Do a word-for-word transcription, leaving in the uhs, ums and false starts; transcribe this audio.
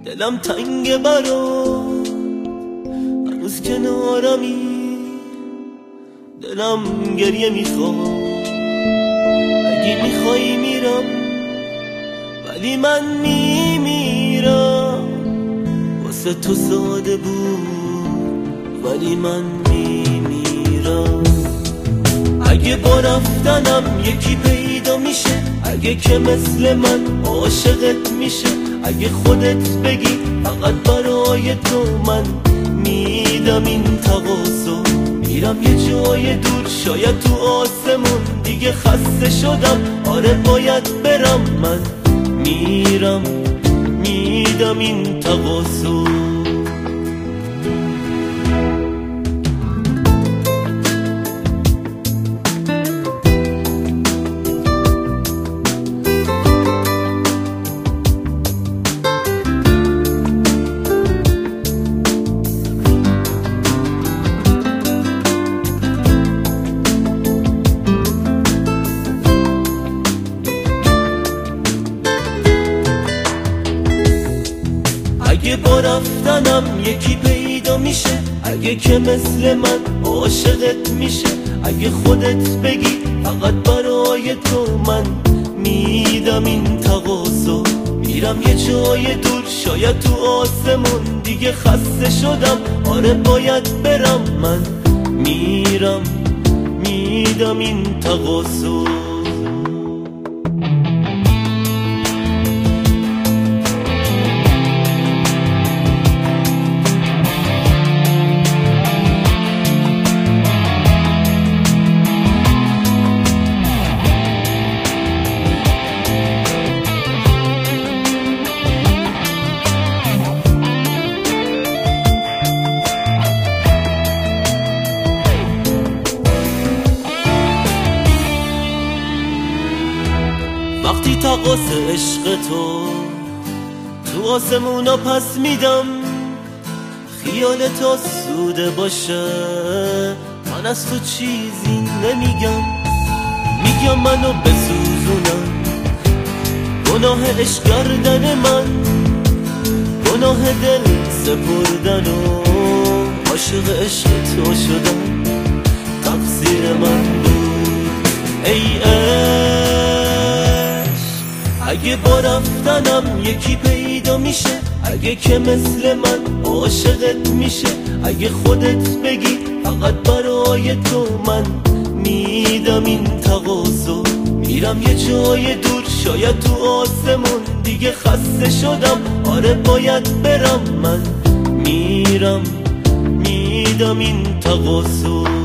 دلم تنگ برا هنوز کنارمی، دلم گریه میخواد. اگه میخوای میرم ولی من میمیرم. واسه تو ساده بود ولی من میمیرم. اگه با رفتنم یکی پیدا میشه، اگه که مثل من عاشقت میشه، اگه خودت بگی فقط برای تو من میدم این تقاضا. میرم یه جای دور، شاید تو آسمون، دیگه خسته شدم، آره باید برم. من میرم میدم این تقاضا. اگه با رفتنم یکی پیدا میشه، اگه که مثل من عاشقت میشه، اگه خودت بگی فقط برای تو من میدم این تقاضا. میرم یه جای دور، شاید تو آسمون، دیگه خسته شدم، آره باید برم. من میرم میدم این تقاضا. وقتی تقاص عشق تو تو آسمونا پس میدم، خیالت آسوده باشه، من از تو چیزی نمیگم. میگم منو بسوزونم، گناه عشق کردن من، گناه دل سپردن و عاشق عشق تو شدم، تقصیر من بود ای اگه با رفتنم یکی پیدا میشه، اگه که مثل من عاشقت میشه، اگه خودت بگی فقط برای تو من میدم این تقاضا. میرم یه جای دور، شاید تو آسمون، دیگه خسته شدم، آره باید برم. من میرم میدم این تقاضا.